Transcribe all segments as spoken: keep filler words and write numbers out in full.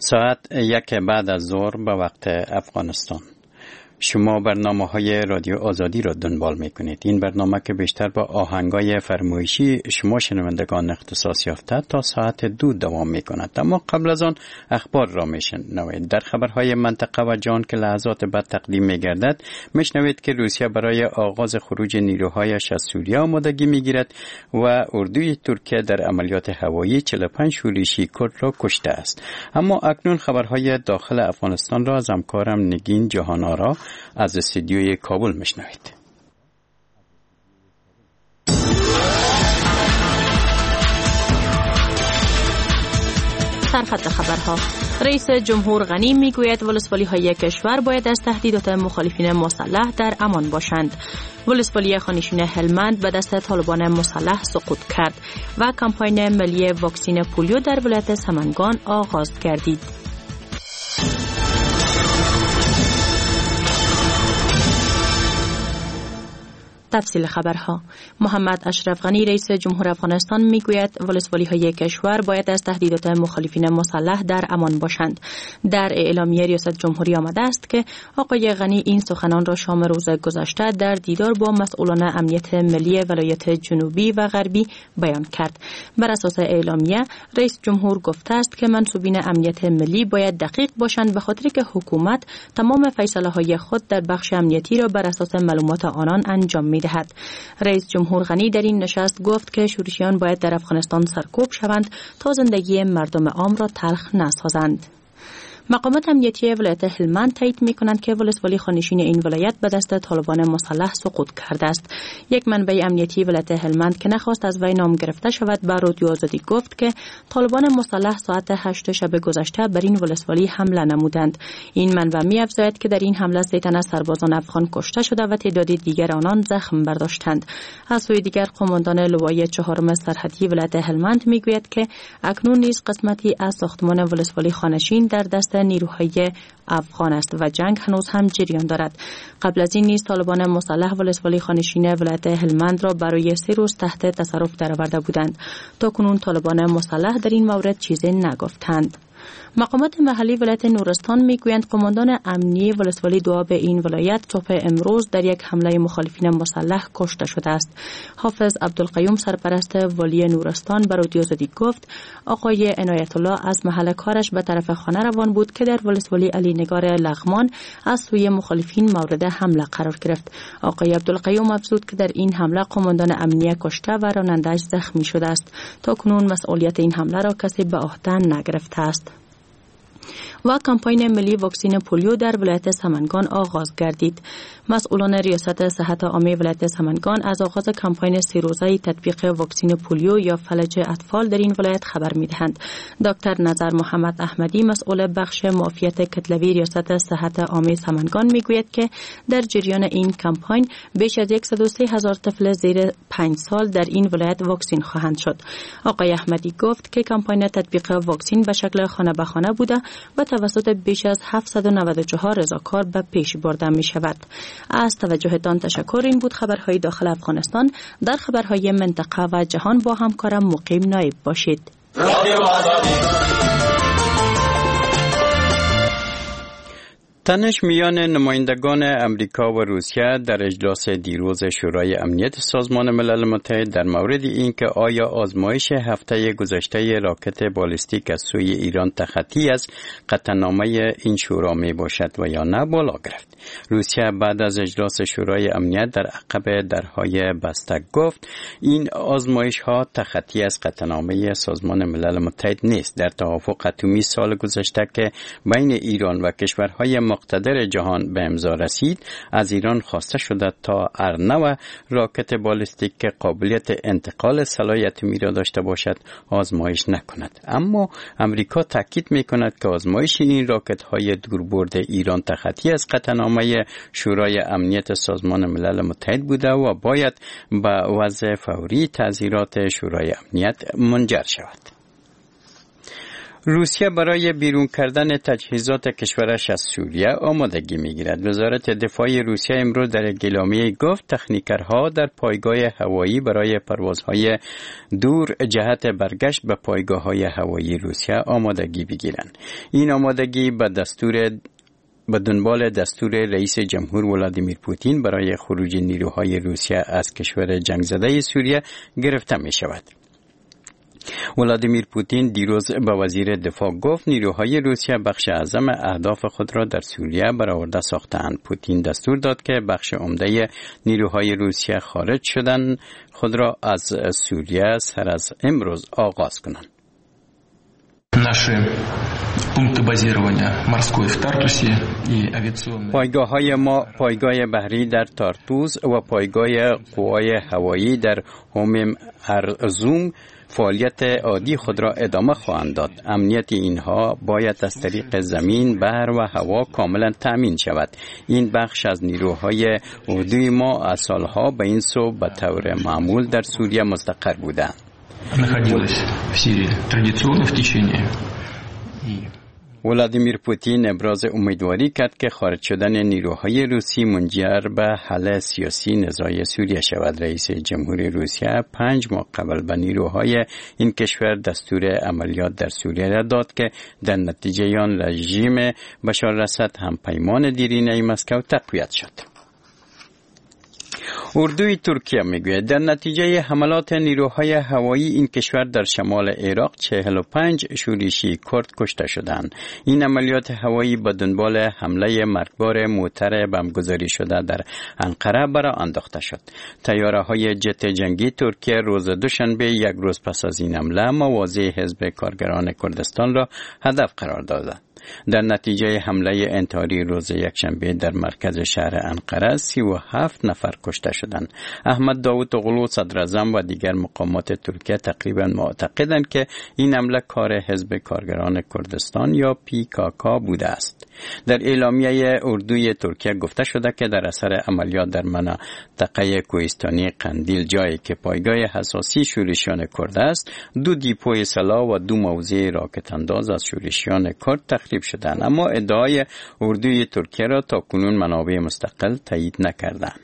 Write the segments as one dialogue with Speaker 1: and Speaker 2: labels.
Speaker 1: ساعت یک بعد از ظهر به وقت افغانستان. شما برنامه های رادیو آزادی را دنبال می کنید. این برنامه که بیشتر با آهنگای فرمایشی شما شنوندگان اختصاص یافته تا ساعت دو دوام می کند. اما قبل از آن اخبار را می شنوید. در خبرهای منطقه و جهان که لحظات بعد تقدیم می گردد می شنوید که روسیه برای آغاز خروج نیروهایش از سوریه آمادگی می گیرد و اردوی ترکیه در عملیات هوایی چهل و پنج شورشی کرد را کشته است. اما اکنون خبرهای داخل افغانستان را از همکارم نگین جهان‌آرا از استودیوی کابل میشنوید.
Speaker 2: سرخط خبرها. رئیس جمهور غنی میگوید ولسوالی های کشور باید از تهدیدات مخالفین مسلح در امان باشند. ولسوالی خانشین هلمند به دست طالبان مسلح سقوط کرد و کمپاین ملی واکسین پولیو در ولایت سمنگان آغاز گردید. تفصیل خبرها. محمد اشرف غنی رئیس جمهور افغانستان میگوید ولسوالی های کشور باید از تهدیدات مخالفین مسلح در امان باشند. در اعلامیه ریاست جمهوری آمده است که آقای غنی این سخنان را شام روز گذشته در دیدار با مسئولان امنیت ملی ولایت جنوبی و غربی بیان کرد. بر اساس اعلامیه رئیس جمهور گفته است که منصوبین امنیت ملی باید دقیق باشند به خاطر که حکومت تمام فیصله های خود در بخش امنیتی را بر اساس معلومات آنان انجام می دهد. رئیس جمهور غنی در این نشست گفت که شورشیان باید در افغانستان سرکوب شوند تا زندگی مردم عام را تلخ نسازند. مقامات امنیتی ولایت هلمند تایید می‌کنند که ولسوالی خانشین این ولایت به دست طالبان مسلح سقوط کرده است. یک منبع امنیتی ولایت هلمند که نخواست از وی نام گرفته شود به رادیو آزادی گفت که طالبان مسلح ساعت هشت شب گذشته بر این ولسوالی حمله نمودند. این منبع می‌افزاید که در این حمله سه تن از سربازان افغان کشته شده و تعداد دیگر آنان زخم برداشتند. از سوی دیگر قماندان لوای چهارم سرحدی ولایت هلمند می‌گوید که اکنون نیز قسمتی از ساختمان ولسوالی خانشین در دست نیروهای افغان است و جنگ هنوز هم جریان دارد. قبل از این نیز طالبان مسلح ولسوالی خانشین ولایت هلمند را برای سه روز تحت تصرف درآورده بودند. تا کنون طالبان مسلح در این مورد چیزی نگفتند. مقامات محلی ولایت نورستان میگویند قماندان امنی ولسوالی دو به این ولایت صبح امروز در یک حمله مخالفین مسلح کشته شده است. حافظ عبدالقیوم سرپرست والی نورستان به رادیو آزادی گفت آقای عنایت الله از محل کارش به طرف خانه روان بود که در ولسوالی علی نگار لغمان از سوی مخالفین مورد حمله قرار گرفت. آقای عبدالقیوم افزود که در این حمله قماندان امنیه کشته و راننده‌اش زخمی شده است. تا کنون مسئولیت این حمله را کسی به عهده نگرفته است. و کمپاین ملی واکسین پولیو در ولایت سمنگان آغاز گردید. مسئولان ریاست صحت عامه ولایت سمنگان از آغاز کمپاین سه روزه تطبیق واکسین پولیو یا فلج اطفال در این ولایت خبر می‌دهند. دکتر نظر محمد احمدی مسئول بخش معافیت کتلوی ریاست صحت عامه سمنگان میگوید که در جریان این کمپاین بیش از صد و سه هزار طفل زیر پنج سال در این ولایت واکسین خواهند شد. آقای احمدی گفت که کمپاین تطبیق واکسین به شکل خانه به خانه بوده و توسط بیش از هفتصد و نود و چهار رضاکار به پیش برده می شود. از توجهتان تشکر. این بود خبرهای داخل افغانستان. در خبرهای منطقه و جهان با همکارم مقیم نایب باشید.
Speaker 1: تنش میان نمایندگان امریکا و روسیه در اجلاس دیروز شورای امنیت سازمان ملل متحد در مورد اینکه آیا آزمایش هفته گذشته راکت بالستیک از سوی ایران تخطی از قطعنامه این شورا می باشد و یا نه بالا گرفت. روسیه بعد از اجلاس شورای امنیت در عقب درهای بسته گفت این آزمایش ها تخطی از قطعنامه سازمان ملل متحد نیست. در توافق اتمی سال گذشته که بین ایران و کشورهای مقتدر جهان به امضا رسید، از ایران خواسته شده تا ارنو راکت بالستیک که قابلیت انتقال سلاح اتمی را داشته باشد آزمایش نکند. اما امریکا تاکید میکند که آزمایش این راکت های دوربرد ایران تخطی از قطعنامه شورای امنیت سازمان ملل متحد بوده و باید به وضع فوری تعزیرات شورای امنیت منجر شود. روسیه برای بیرون کردن تجهیزات کشورش از سوریه آمادگی می‌گیرد. وزارت دفاع روسیه امروز در اعلامیه گفت تکنیکرها در پایگاه هوایی برای پروازهای دور جهت برگشت به پایگاه‌های هوایی روسیه آمادگی بگیرند. این آمادگی به دستور به دنبال دستور رئیس جمهور ولادیمیر پوتین برای خروج نیروهای روسیه از کشور جنگ زده سوریه گرفته می شود. ولادیمیر پوتین دیروز به وزیر دفاع گفت نیروهای روسیه بخش اعظم اهداف خود را در سوریه برآورده ساختند. پوتین دستور داد که بخش عمده نیروهای روسیه خارج شدن خود را از سوریه سر از امروز آغاز کنند. پایگاه های ما پایگاه بحری در تارتوز و پایگاه قوای هوایی در هومم ارزوم فعالیت عادی خود را ادامه خواهند داد. امنیت اینها باید از طریق زمین، بحر و هوا کاملا تأمین شود. این بخش از نیروهای اردوی ما از سالها به این سو به طور معمول در سوریه مستقر بودند. ولادیمیر پوتین ابراز امیدواری کرد که خارج شدن نیروهای روسی منجر به حل سیاسی نزاع سوریه شود. رئیس جمهور روسیه پنج ماه قبل به نیروهای این کشور دستور عملیات در سوریه را داد که در نتیجه آن رژیم بشار الاسد هم پیمان دیرینه مسکو تقویت شد. اردوی ترکیه میگوید در نتیجه حملات نیروهای هوایی این کشور در شمال عراق چهل و پنج شورشی کرد کشته شدند. این عملیات هوایی به دنبال حمله مرگبار موتر بمبگذاری شده در انقره برا انداخته شد. طیاره‌های جت جنگی ترکیه روز دوشنبه یک روز پس از این حمله مواضع حزب کارگران کردستان را هدف قرار دادند. در نتیجه حمله انتحاری روز یکشنبه در مرکز شهر انقره سی و هفت نفر کشته شدند. احمد داوود اغلو صدر اعظم و دیگر مقامات ترکیه تقریبا معتقدند که این حمله کار حزب کارگران کردستان یا پی کا کا بوده است. در اعلامیه اردوی ترکیه گفته شده که در اثر عملیات در منطقه کوهستانی قندیل جایی که پایگاه حساسی شورشیان کرد است، دو دیپوی سلاح و دو موضع راکت انداز از شورشیان کرد تخریب شدند، اما ادعای اردوی ترکیه را تا کنون منابع مستقل تایید نکردند.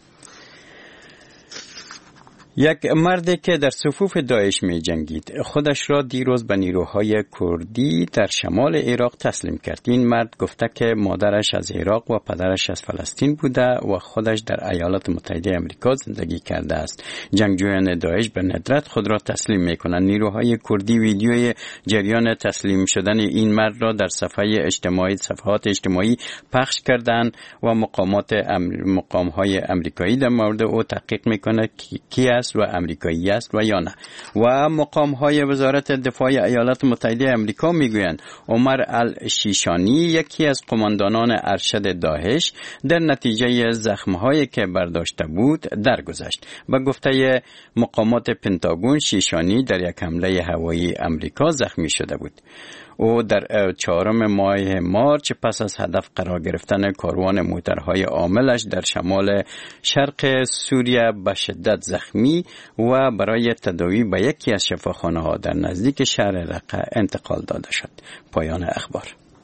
Speaker 1: یک مردی که در صفوف داعش می جنگید خودش را دیروز به نیروهای کردی در شمال عراق تسلیم کرد. این مرد گفته که مادرش از عراق و پدرش از فلسطین بوده و خودش در ایالات متحده آمریکا زندگی کرده است. جنگجویان داعش به ندرت خود را تسلیم می کنند. نیروهای کردی ویدیوی جریان تسلیم شدن این مرد را در صفحه اجتماعی صفحات اجتماعی پخش کردند و مقامات مقامهای آمریکایی در مورد او تحقیق می کند کی است و امریکایی است و یا نه. و مقام های وزارت دفاع ایالات متحده آمریکا میگویند عمر الشیشانی یکی از قماندانان ارشد داعش در نتیجه زخم هایی که برداشته بود درگذشت. به گفته مقامات پنتاگون شیشانی در یک حمله هوایی امریکا زخمی شده بود. او در چهارم ماه مارچ پس از هدف قرار گرفتن کاروان موترهای عاملش در شمال شرق سوریه به شدت زخمی و برای تداوی به یکی از شفاخانه‌ها در نزدیک شهر رقه انتقال داده شد. پایان اخبار.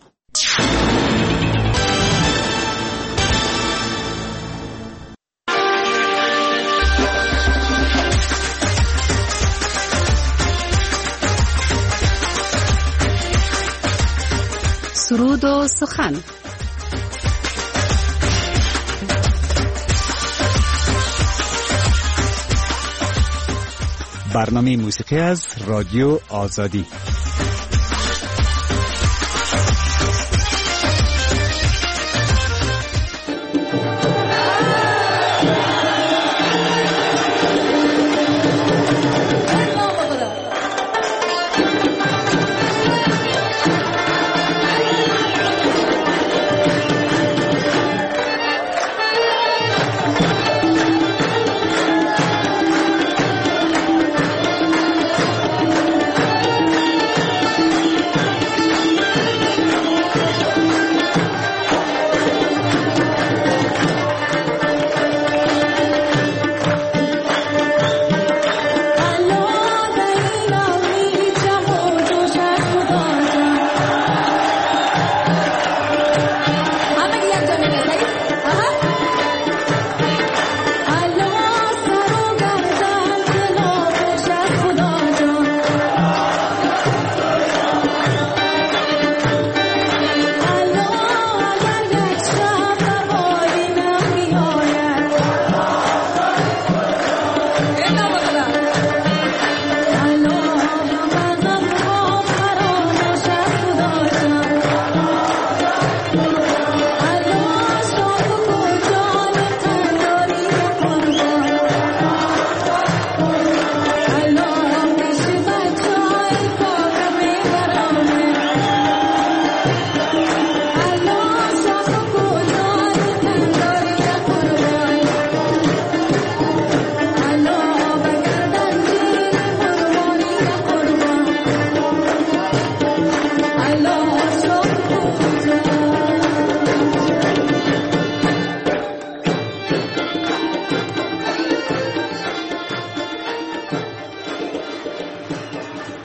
Speaker 3: سرود و سخن.
Speaker 4: برنامه موسیقی از رادیو آزادی.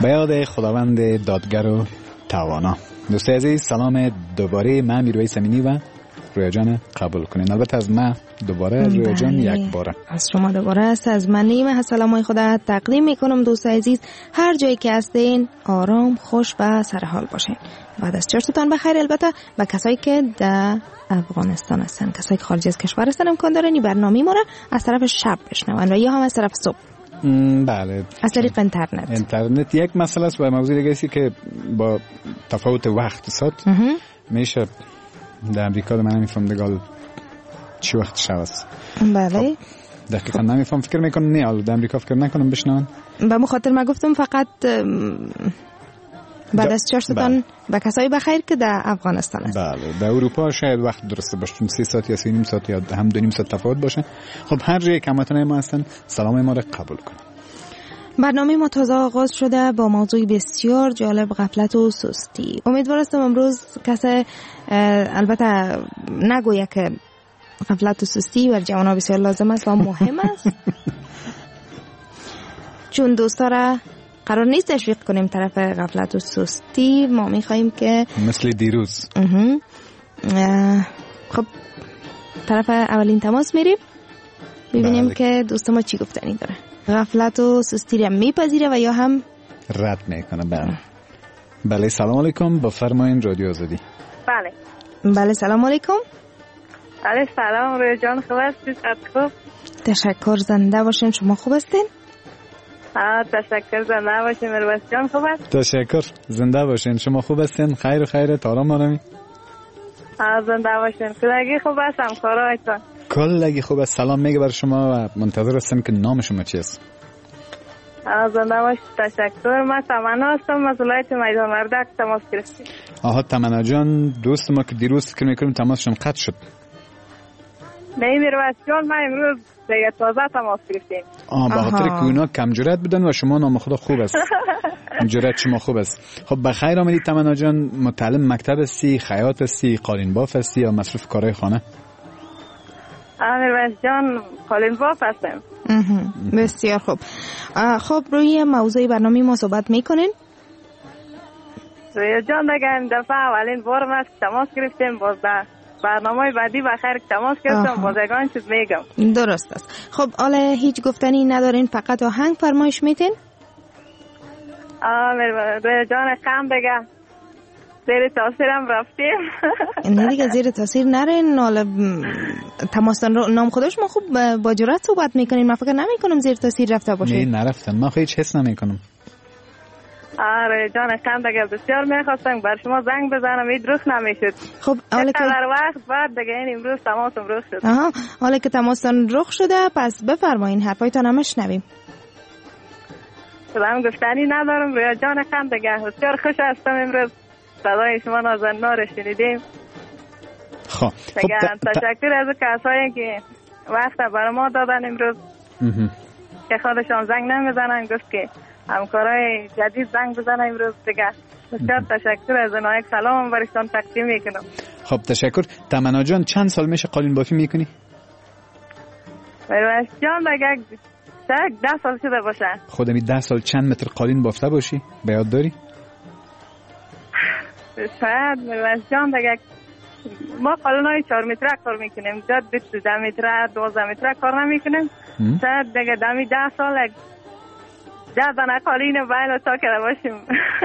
Speaker 4: به یاد خداوند دادگر و توانا. دوستای عزیز سلام دوباره، من میرویس امینی و رویا جان قبول کنین. البته از من دوباره رویا جان یک باره
Speaker 5: از شما دوباره است، از من نیمه سلامای خدا تقدیم میکنم. دوستای عزیز هر جایی که هستین آرام خوش و سرحال باشین. بعد از چرتتان بخیر. البته به کسایی که در افغانستان هستن، کسایی که خارج از کشور هستن امکان داره این برنامه ما را از طرف شب بشنون و یا هم از طرف صبح.
Speaker 4: بله،
Speaker 5: از طریق اینترنت.
Speaker 4: اینترنت یک مسئله است و موضوع دیگه است که با تفاوت وقت ساعت میشه در امریکا من نمیفهم دیگه چی وقت شب است.
Speaker 5: بله
Speaker 4: دقیقا نمیفهم، فکر میکنم نه حالا در امریکا فکر نکنم بشنون.
Speaker 5: به مخاطر ما گفتم فقط بعد از چرتتان به کسایی بخیر که در افغانستان است.
Speaker 4: بله، در اروپا شاید وقت درسته باشه، سه ساعت یا سه نیم ساعت یا هم دو نیم ساعت تفاوت باشه. خب هر جایی که هموطنان ما هستن سلام ما را قبول کنید.
Speaker 5: برنامه ما تازه آغاز شده با موضوع بسیار جالب، غفلت و سستی. امیدوار هستم امروز کسی البته نگویه که غفلت و سستی بر جوانان بسیار لازم است و مهم است. چون دوستا را قرار نیست تشویق کنیم طرف غفلت و سستی، ما میخواییم که
Speaker 4: مثل دیروز.
Speaker 5: خب طرف اولین تماس میریم ببینیم
Speaker 4: بله.
Speaker 5: که دوست ما چی گفتنی داره. غفلت و سستی را میپذیره و یا هم
Speaker 4: رد میکنه. بله بله سلام علیکم، بفرمایین رادیو آزادی.
Speaker 6: بله
Speaker 5: بله سلام علیکم.
Speaker 6: بله سلام رویا جان، خوب هستید؟ خوب
Speaker 5: تشکر، زنده باشین. شما خوب هستین؟
Speaker 6: آه تشکر، زنده باشین. میرویس جان خوب است؟
Speaker 4: تشکر، زنده باشین. شما خوب هستین؟ خیر و خیرت، آرام آرامی؟
Speaker 6: آه زنده باشین. کلگی خوب هستم، کارایتان
Speaker 4: کلگی خوب است. سلام میگه بر شما و منتظر هستم که نام شما چی است.
Speaker 6: آه زنده باشید. تشکر. من تمنا هستم از ولایت میدان وردک تماس گرفتیم.
Speaker 4: آها تمنا جان، دوست ما که دیروز فکر میکنیم تماسشون قطع شد.
Speaker 6: نه میرویس جان، ما امروز دیگه تازه تماس گرفتیم.
Speaker 4: آه به خاطر که اونا کم جرأت بدن و شما نام خدا خوب است. جرأت شما خوب است. خب بخیر آمدید تمنا جان. متعلم مکتب هستی، خیاط هستی، قالین باف هستی یا مصروف کارهای خانه؟
Speaker 6: آه میرویس جان قالین باف هستم.
Speaker 5: بسیار خوب. خب روی موضوع برنامه ما صحبت میکنین؟
Speaker 6: رویا جان دیگه این دفعه اولین بار ما تماس گرفتیم، باز در برنامه بعدی بخیر تماس گرفتم، باز یگان چیز میگم.
Speaker 5: درست است. خب حالا هیچ گفتنی ندارین، فقط آهنگ فرمایش میتین؟
Speaker 6: آه رویا جان کم دیگه زیر تاثیرم رفتیم.
Speaker 5: نه دیگه زیر تاثیر نرین. حالا تماسن رو نام خودش ما خوب با جرأت صحبت میکنین، من فکر نمی کنم زیر تاثیر رفته باشه.
Speaker 4: نه نرفتم، من خیلی هیچ حس نمی کنم.
Speaker 6: آره جان کم دیگه بسیار میخواستم بر شما زنگ بزنم، این درست نمیشد.
Speaker 5: خب حالا که
Speaker 6: در وقت بعد دیگه این امروز تماسم رخ شد.
Speaker 5: آها حالا که تماسن رخ شده پس بفرمایین، حرفایتان هم شنویم.
Speaker 6: سلام گفتنی ندارم رویا جان کم دیگه بسیار خوش هستم امروز صدای شما نازننا رو شنیدیم.
Speaker 4: خب
Speaker 6: دیگه تشکر از کسایی که وقت برای ما دادن امروز که خودشان زنگ نمیزنن، گفت که همکارای جدید زنگ بزنن امروز دیگه. بسیار تشکر از اونها، یک سلام برشتان تقدیم میکنم.
Speaker 4: خب تشکر. تمنا جان چند سال میشه قالین بافی میکنی؟
Speaker 6: میرویس جان دیگه شاید ده سال شده باشه.
Speaker 4: خودمی ده سال چند متر قالین بافته باشی؟ به یاد داری؟
Speaker 6: شاید میرویس جان دیگه ما قالینای چهار متره کار میکنیم، جد بیست ده متره دوازده متره کار نمیکنیم. شاید دیگه دمی ده سال ده دانه قالین باید تا کرده باشیم.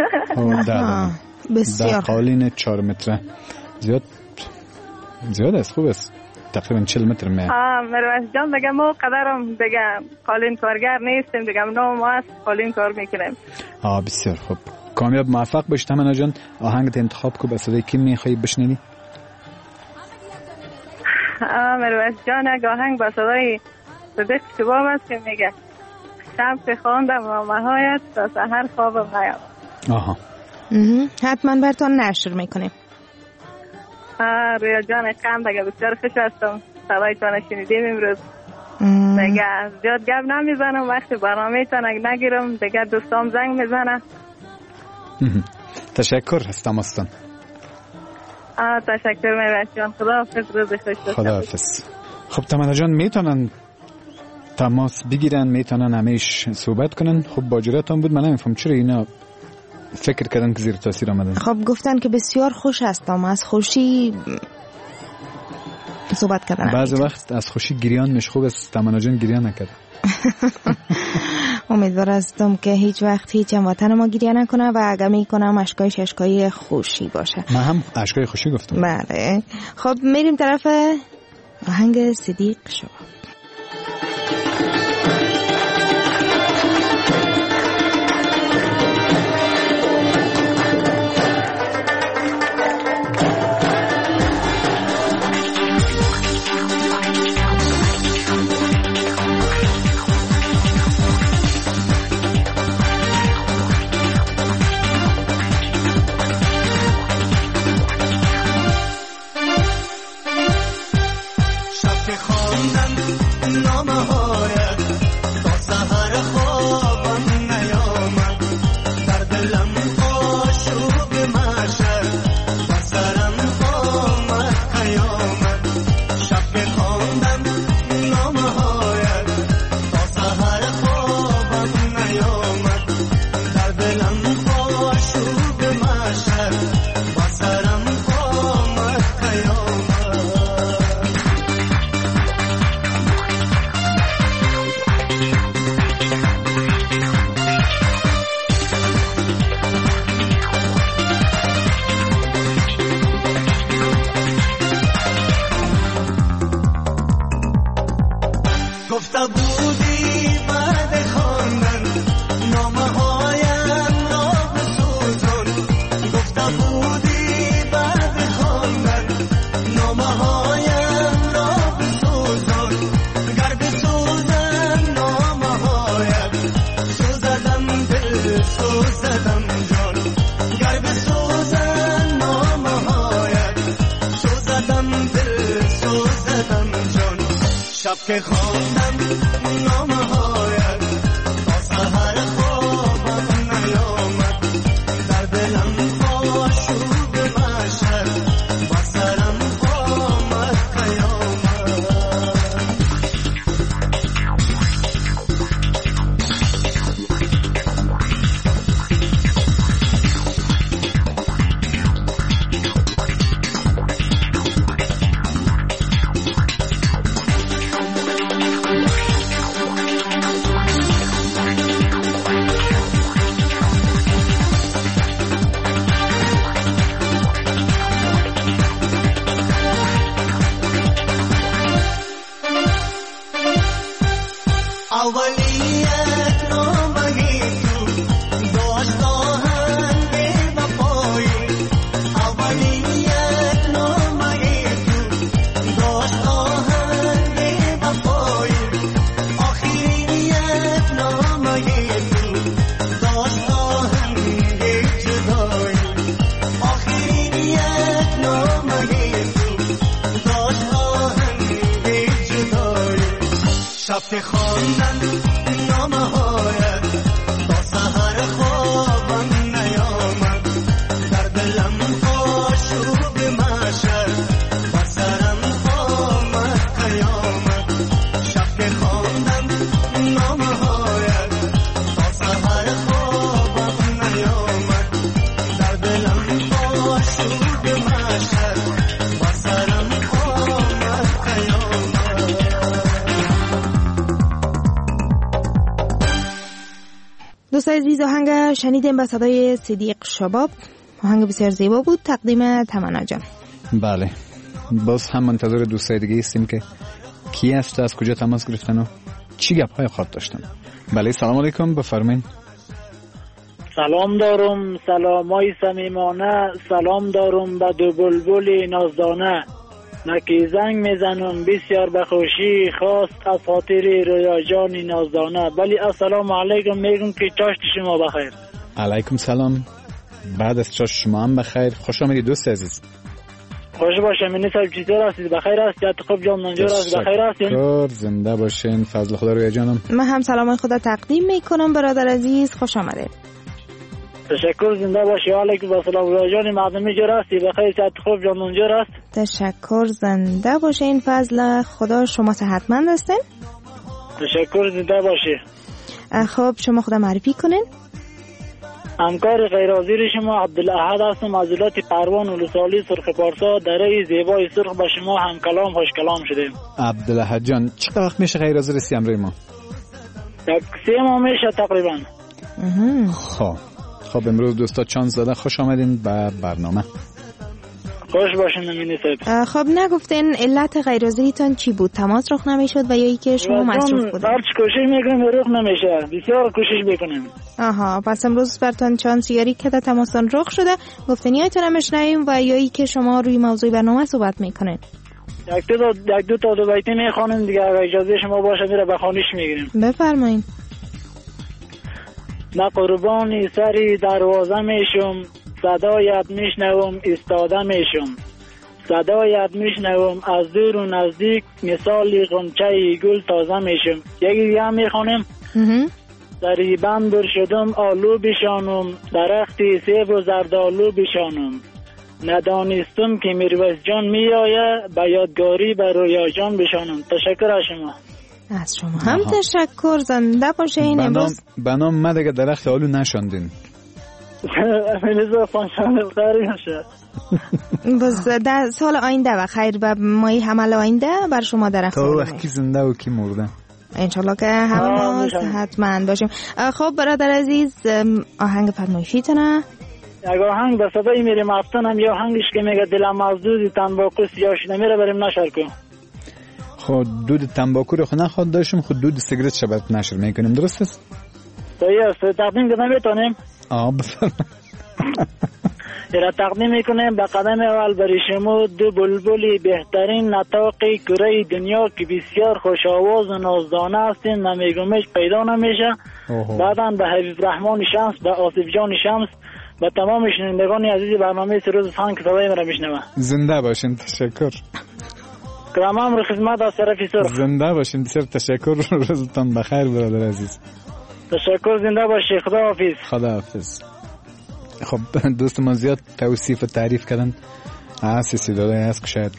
Speaker 5: بسیار
Speaker 4: ده قالین چهار متره زیاد زیاد است. خوب است. تقریبا چهل متر میاد.
Speaker 6: آه میرویس جان دیگه ما قدرم دیگه قالین کارگر نیستیم دیگه، نو ما از قالین کار میکنیم.
Speaker 4: آه بسیار خوب. کامیاب موفق باشی تمنا جان. آهنگت انتخاب کو، به صدای کی میخوای بشنوی؟
Speaker 6: آه میرویس جان یک آهنگ با صدای صدق شباب است که میگه شب خواندم نامه‌هایت تا سحر خوابم نیامد.
Speaker 4: آها
Speaker 5: حتما براتون نشر میکنیم.
Speaker 6: آه رویا جان کم دیگه بسیار خوش هستم صدایتان شنیدیم امروز. دیگه زیاد گپ نمیزنم، وقتی برنامه تان نگیرم دیگه دوستام زنگ میزنه.
Speaker 4: تشکر هستم استان.
Speaker 6: آه تشکر میرویس جان. خداحافظ، روز خوش داشته.
Speaker 4: خداحافظ. خب تمنا جان میتونن تماس بگیرن، میتونن همیش صحبت کنن. خب با جرأتون بود، من نمیفهم چرا اینا فکر کردن که زیر تاثیر آمدن.
Speaker 5: خب گفتن که بسیار خوش هستم، از خوشی صحبت کردن.
Speaker 4: بعضی وقت از خوشی گریان میشه، خوب است تمنا جان گریان نکرد.
Speaker 5: امیدوار هستم که هیچ وقت هیچ هموطن ما گریه نکنه و اگر میکنم اشکایش اشکای خوشی باشه.
Speaker 4: من هم اشکای خوشی گفتم.
Speaker 5: بله. خب میریم طرف آهنگ صدیق شباب.
Speaker 7: که خواندم نامه هایت تا سحر خوابم نیامد، در دلم آشوب محشر با سرم آمد قیامت. که خواندن نامه هایت تا سحر خوابم نیامد، در دلم آشوب محشر با سرم آمد قیامت. شب که خواندن نامه هایت تا سحر خوابم نیامد، در دلم آشوب محشر با سرم آمد قیامت.
Speaker 5: دوستای عزیز، آهنگ شنیدیم به صدای صدیق شباب. آهنگ بسیار زیبا بود، تقدیم تمنا جان.
Speaker 4: بله، باز هم منتظر دوستای دیگه هستیم که کی است، از کجا تماس گرفتن و چی گپ های خواب داشتن. بله، سلام علیکم، بفرمایید.
Speaker 8: سلام دارم، سلامای صمیمانه، سلام دارم به دو بلبل نازدانه، نکی زنگ میزنم بسیار بخوشی، خواست از خاطر رویا جان نازدانه. بلی السلام علیکم، میگم که چاشت شما بخیر.
Speaker 4: علیکم سلام، بعد از چاشت شما هم بخیر. خوش آمدید دوست عزیز.
Speaker 8: خوش باشه. من صاحب چطور هستید؟ بخیر هستید؟ خوب جان منجور است؟ بخیر هستید؟
Speaker 4: شکر، زنده باشین. فضل خدا رویا جانم.
Speaker 5: من هم سلام خدا تقدیم میکنم برادر عزیز، خوش آمدید.
Speaker 8: تشکر، زنده باشی. علیکم و سلام. رویا جان مردمی جور هستی؟ بخیر صحت خوب جان منجور است؟
Speaker 5: تشکر، زنده باشین. فضل خدا شما صحتمند هستین؟
Speaker 8: تشکر، زنده باشی.
Speaker 5: خب شما خدا معرفی کنین.
Speaker 8: همکار غیرحاضر شما عبدالاحد هستم از ولایت قروان ولسوالی سرخ پارسا. دره زیبای سرخ به شما هم کلام خوش کلام شدیم.
Speaker 4: عبدالاحد جان چقدر وقت میشه غیر حاضر هستی امروز ما؟
Speaker 8: یک سه ماه میشه تقریبا.
Speaker 4: خب خب امروز دوستا چانس داده، خوش آمدین به برنامه.
Speaker 8: خوش باشین امینی صاحب.
Speaker 5: خب نگفتین علت غیر حاضریتان چی بود؟ تماس رخ نمیشد و یا ای که شما مصروف بودین؟
Speaker 8: هر چی کوشش میکنیم رخ نمیشه، بسیار کوشش میکنیم.
Speaker 5: آها، پس امروز برتان چانس یاری که تماسان رخ شده، گفتین یایتان میشنویم و یا ای که شما روی موضوع برنامه صحبت میکنین.
Speaker 8: یک دو تا یک دو تا دو بیتی میخوانیم دیگه، اگه اجازه شما باشه میره به خوانش میگیریم.
Speaker 5: بفرمایید.
Speaker 8: نه قربانی سری دروازه میشم، صدایت میشنوم ایستاده میشم. صدایت میشنوم از دور و نزدیک، مثالی غنچه گل تازه میشم. یکی دیگه هم میخوانیم. دری بندر شدم آلو بشانم، درختی سیب و زردالو بشانم. ندانستم که میرویس جان میآید، به یادگاری به رویا جان بشانم. تشکر از شما.
Speaker 5: از شما هم تشکر. زنده باشین. امروز
Speaker 4: بنام ما دیگه درخت آلو نشاندین.
Speaker 8: امروز فانکشن خیلی نشه.
Speaker 5: بس در سال آینده و خیر به ماهی حمل آینده بر شما درخت
Speaker 4: تا وقت کی زنده و کی مرده
Speaker 5: انشالله که همه ما صحتمند باشیم. خب برادر عزیز، آهنگ فرمایشی تنه؟
Speaker 8: یک آهنگ به صدای میریم افتنم، یا آهنگش که میگه دلم از دود تنباکو سیاه شده میره بریم نشر کن.
Speaker 4: خود دود تنباکو رو خود نخواد داشتم، خود دود سیگرت شبت نشر میکنیم، درست است؟
Speaker 8: صحیح است. تقدیم کنم میتونیم؟
Speaker 4: آه بفرمایید.
Speaker 8: را تقدیم میکنیم به قدم اول برای شما دو بلبلی بهترین نطاق کره دنیا که بسیار خوش آواز و نازدانه هستین، نمیگمش پیدا نمیشه. بعداً به حبیب رحمان شمس، به آصف جان شمس، به تمام شنوندگان عزیز برنامه سروز خان که صدای مرا میشنوه.
Speaker 4: زنده باشین. تشکر.
Speaker 8: کرامم رو خدمت از طرف سرخ.
Speaker 4: زنده باشین. بسیار تشکر. روزتان بخیر برادر عزیز.
Speaker 8: تشکر. زنده باشی. خدا حافظ.
Speaker 4: خدا حافظ. خب دوست ما زیاد توصیف و تعریف کردن اساسی داده است که شاید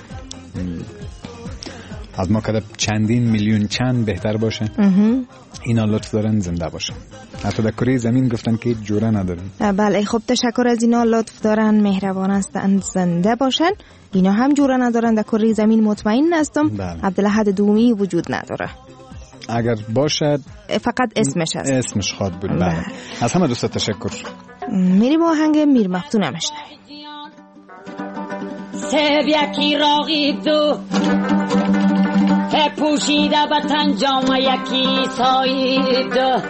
Speaker 4: از ما کده چندین میلیون چند بهتر باشه. اینا لطف دارن زنده باشن. حتی در کره زمین گفتن که جوره ندارن.
Speaker 5: بله خب تشکر از اینا لطف دارن، مهربان هستن، زنده باشن. اینا هم جوره ندارن در کره زمین، مطمئن هستم.
Speaker 4: بله.
Speaker 5: عبدالاحد دومی وجود نداره.
Speaker 4: اگر باشد
Speaker 5: فقط اسمش هست.
Speaker 4: اسمش خواد بود. بله. از همه دوستا تشکر.
Speaker 5: میریم آهنگ میر مفتون هم اشنویم.
Speaker 9: سب یکی راقیب دو پوشیده به تن جامه یکی سایید دو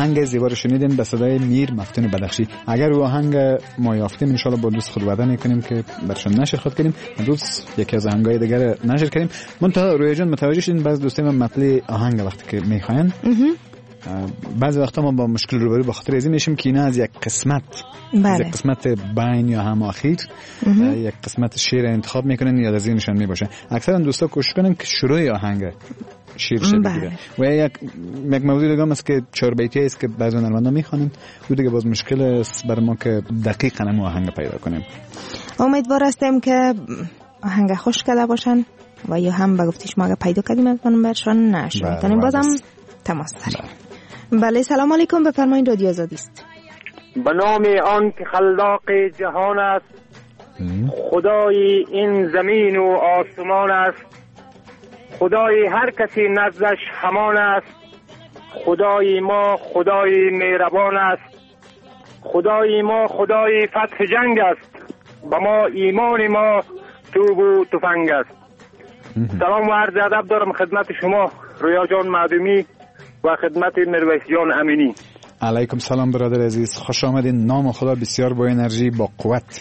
Speaker 4: آهنگ زیبا رو شنیدین به صدای میر مفتون بدخشی. اگر او آهنگ ما یافتیم ان شاء الله با دوست خود وعده میکنیم که برشون نشر خود کنیم، دوست یکی از آهنگای دیگر نشر کنیم. منتها رویا جان متوجه شدین بعضی دوستان مطلع آهنگ وقتی که میخواین بعضی وقتا ما با مشکل روبرو به خاطر ازی میشیم که اینا از یک قسمت
Speaker 5: بله.
Speaker 4: از یک قسمت بین یا هم آخر یک قسمت شعر انتخاب میکنن یا از ذهنشان میباشه. اکثرا دوستا کوشش کنن که شروع آهنگ شعر شه بگیره و یک یک موضوع دیگه است که چهار بیتی است که بعضی هنرمندا میخوانن و دیگه باز مشکل است برای ما که دقیقاً هم آهنگ پیدا کنیم.
Speaker 5: امیدوار هستیم که آهنگ خوش کرده باشن و یا هم به گفته شما پیدا کردیم از من برشان نشون میتونیم بازم تماس داریم. بله سلام علیکم، بفرمایید رادیو آزادی است.
Speaker 10: به نام آن که خلاق جهان است، خدای این زمین و آسمان است، خدای هر کسی نزدش همان است، خدای ما خدای مهربان است، خدای ما خدای فتح جنگ است، به ما ایمان ما توپ و تفنگ است. سلام و عرض ادب دارم خدمت شما رویا جان معدومی و خدمت مرویس جان امینی.
Speaker 4: علیکم سلام برادر عزیز، خوش آمدین. نام خدا بسیار با انرژی با قوت.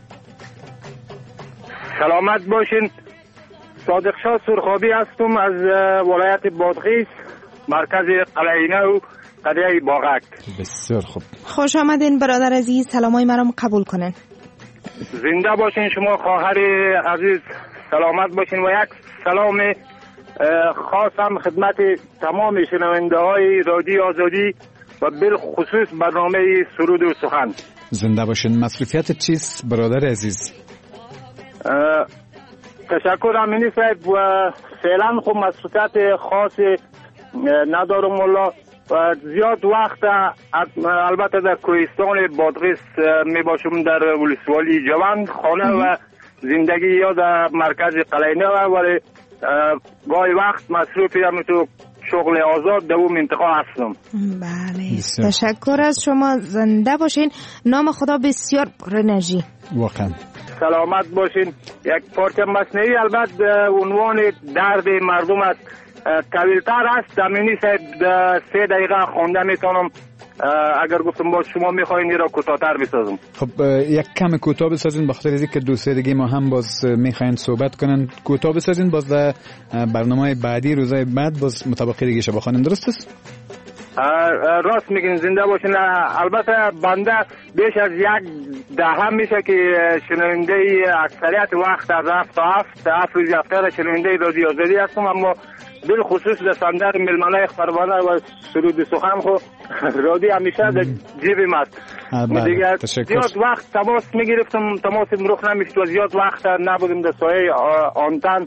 Speaker 10: سلامت باشین. صادق شاه سرخابی هستم از ولایت بادغیس، مرکز قلعینه و قریه باغک.
Speaker 4: بسیار خوب،
Speaker 5: خوش آمدین برادر عزیز، سلامای مرا قبول کنن.
Speaker 10: زنده باشین شما خواهر عزیز، سلامت باشین و یک سلام خاصم خدمت تمام شنونده های رادیو آزادی و بالخصوص برنامه سرود و سخن.
Speaker 4: زنده باشین. مصروفیت چیست برادر عزیز؟
Speaker 10: تشکر امینی صاحب و فعلا خب مصروفیت خاص ندارم والله و زیاد وقت البته در کوهستان بادغیس می باشم در ولسوالی جوان خانه و زندگی یا در مرکز قلعینه و ولی گاهی وقت مصروفی هم تو شغل آزاد در اون منطقه هستم.
Speaker 5: بله تشکر از شما، زنده باشین. نام خدا بسیار پر انرژی.
Speaker 4: واقعا
Speaker 10: سلامت باشین. یک پارچه مصنوعی البته عنوان درد مردم است، طویل‌تر است امینی صاحب، سه دقیقه خوانده میتونم. اگر گفتم باز شما میخواین را کوتاه‌تر بسازم.
Speaker 4: خب یک کم کوتاه بسازین بخاطر از اینکه دوست دیگه ما هم باز میخواین صحبت کنن. کوتاه بسازین باز در برنامه بعدی روزهای بعد باز مطابق دیگه شب خانم. درست است؟
Speaker 10: راست میگین، زنده باشین. البته بنده بیش از یک دهه میشه که شنونده اکثریت وقت از هفت تا هفت هفت روز هفته شنونده رادیو آزادی هستم، اما بالخصوص در صندوق ملمنه خبربانه و سرود سخن خو رادیو همیشه در جیبم است. دیگه زیاد وقت تماس میگرفتم، تماس رخ نمیشد و زیاد وقت نبودم در سایه آنتن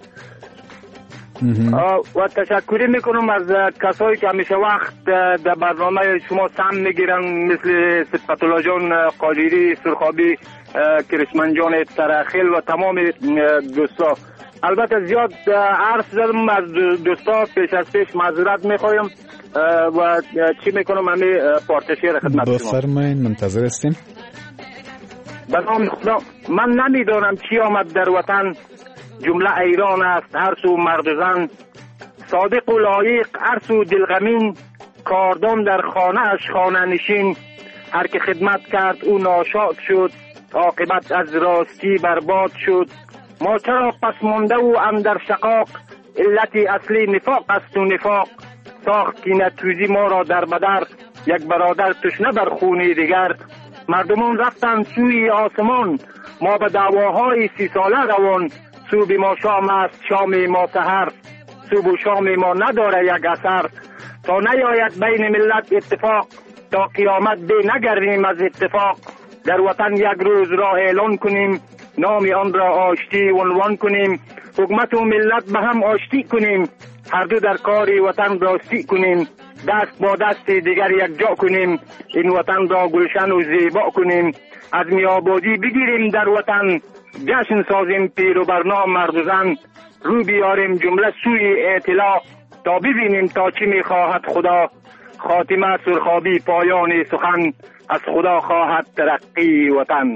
Speaker 10: و تشکری میکنم از کسایی که همیشه وقت در برنامه شما سم میگیرن، مثل صفت الله جان قادری، سرخابی، کرشمن جان ترخیل و تمام دوستا. البته زیاد عرض زدم از دوستا، پیش از پیش معذرت میخوایم و چی میکنم همه پارتشیر خدمت شما.
Speaker 4: بفرمایید، منتظر هستیم.
Speaker 10: به نام خدا. من نمیدانم چی آمد در وطن، جمله ایران است هر سو مرد و زن، صادق و لایق هر سو دلغمین، کاردان در خانه اش خانه نشین، هر که خدمت کرد او ناشاد شد، عاقبت از راستی برباد شد. ما چرا پس مانده و اندر شقاق، علت اصلی نفاق است و نفاق، ساخت کینه توزی ما را در بدر، یک برادر تشنه بر خونی دیگر. مردمان رفتند سوی آسمان، ما به دعواهای سی ساله روان، صبح ما شام است شام ما سحر، صبح و شام ما نداره یک اثر. تا نیاید بین ملت اتفاق، تا قیامت بی نگردیم از اتفاق. در وطن یک روز را اعلان کنیم، نام آن را آشتی عنوان کنیم. حکومت و ملت به هم آشتی کنیم، هر دو در کاری وطن راستی کنیم. دست با دست دیگر یک جا کنیم، این وطن را گلشن و زیبا کنیم. از میابادی بگیریم در وطن، جشن سازیم پیر و برنام مرد و زن. رو بیاریم جمله سوی اطلاع، تا ببینیم تا چی میخواهد خدا. خاتمه سرخابی پایان سخن، از خدا خواهد ترقی وطن.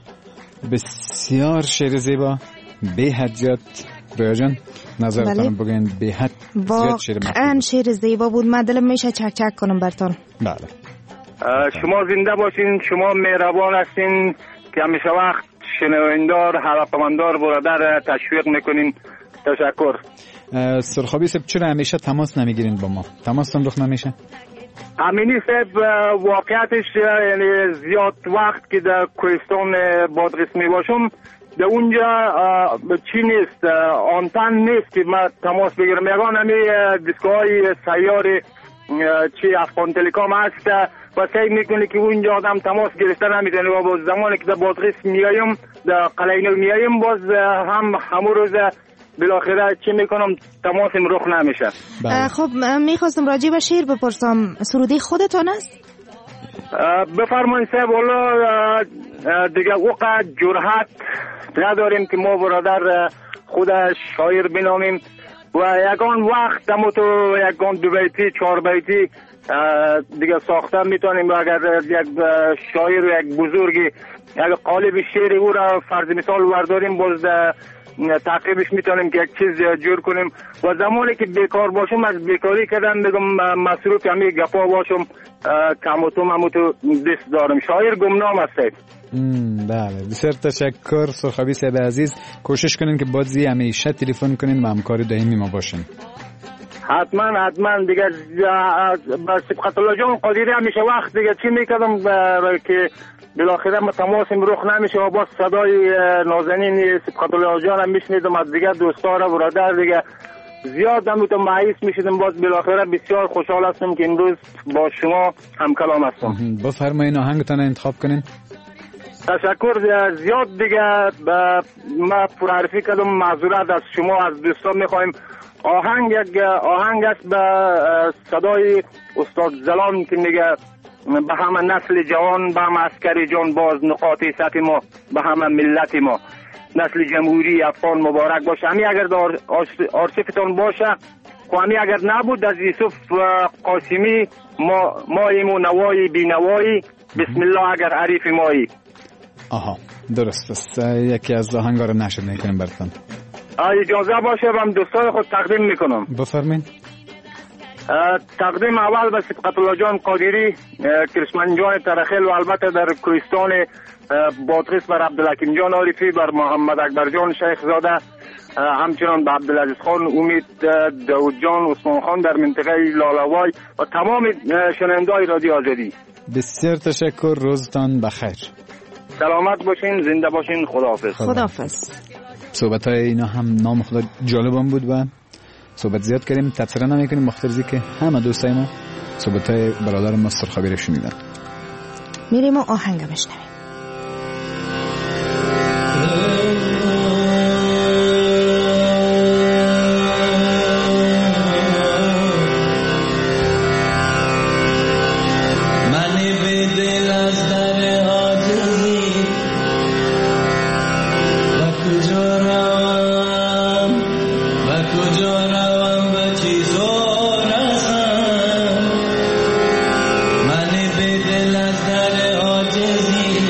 Speaker 4: بسیار شعر زیبا، به حد زیاد. رویا جان نظرتان بگین. به حد زیاد شعر
Speaker 5: واقعا شعر زیبا بود، من دلم میشه چک چک کنم برتون.
Speaker 4: بله
Speaker 10: شما زنده باشین، شما مهربان هستین که همیشه وقت شنوندار حلقه‌مندار برادر تشویق میکنین. تشکر.
Speaker 4: سرخابی صاحب چرا همیشه تماس نمیگیرین با ما؟ تماستون رخ نمیشه؟
Speaker 10: امینی صاحب واقعیتش یعنی زیاد وقت که در کوهستان بادغیس می باشم در اونجا چی نیست، آنتن نیست که من تماس بگیرم. یگان همی دیسکوهای سیار چی افغان تلکام هست و سعی میکنه که اونجا آدم تماس گرفته نمیتونه. و باز زمانی که در بادغیس میایم در قلعه میایم باز هم همون روز بالاخره چی میکنم تماسم رخ نمیشه.
Speaker 5: خب میخواستم راجع به شعر بپرسم، سرودی خودتان است؟
Speaker 10: بفرمایید صاحب. والا دیگه وقت جرأت نداریم که ما برادر خود شاعر بنامیم و یگان وقت دمو تو یگان دو بیتی چهار بیتی دیگه ساخته میتونیم. و اگر یک شاعر و یک بزرگی اگر قالب شعر او را فرض مثال ورداریم باز تعقیبش میتونیم که یک چیز جور کنیم. و زمانی که بیکار باشم از بیکاری کردن بگم مصروف همی گپا باشم کم و تو ممو تو دست دارم. شاعر گمنام است.
Speaker 4: بله بسیار تشکر سرخابی صاحب عزیز. کوشش کنین که بازی همیشه تلفن کنین و همکار دائمی ما باشین.
Speaker 10: حتما حتما دیگه با سبقت الله جان قادری همیشه وقت دیگه چی میکردم که بالاخره ما تماسم رخ نمیشه و با صدای نازنین سبقت الله جان هم میشنیدم از دیگه دوستان برادر دیگه زیاد هم تو مایوس میشدم. باز بالاخره بسیار خوشحال هستم که امروز با شما هم کلام هستم.
Speaker 4: بفرمایید آهنگتون انتخاب کنین.
Speaker 10: تشکر. زیاد دیگه ما پرحرفی کردم، معذرت از شما از دوستان میخوایم. آهنگ یک آهنگ است به صدای استاد زلان که میگه به همه نسل جوان، به همه عسکر جان باز نقاط سطح ما، به همه ملت ما نسل جمهوری افغان مبارک باشه. همی اگر در آرشیفتان باشه و همی اگر نبود از یوسف قاسمی ما ماییم و نوایی بی نوایی بسم الله اگر عریف مایی.
Speaker 4: آها درست است. یکی از آهنگا رو نشر میکنیم براتون.
Speaker 10: اجازه باشه هم دوستان خود تقدیم میکنم.
Speaker 4: بفرمین.
Speaker 10: تقدیم اول به سبقت الله جان قادری کرشمن جان ترخیل و البته در کوهستان بادغیس بر عبدالحکیم جان عارفی، بر محمد اکبر جان شیخ زاده، همچنان به عبدالعزیز خان، امید داود جان، عثمان خان در منطقه لالوای و تمام شنوندگان رادیو آزادی.
Speaker 4: بسیار تشکر. روزتان بخیر.
Speaker 10: سلامت باشین، زنده باشین. خداحافظ.
Speaker 5: خداحافظ.
Speaker 4: صحبت های اینا هم نام خدا جالبم بود و صحبت زیاد کردیم. تبصره نمیکنیم مخترزی که همه دوستای ما صحبت های برادر ما سرخابی رو شنیدن.
Speaker 5: میریم و آهنگ بشنویم.
Speaker 7: من به دل از در عاجزی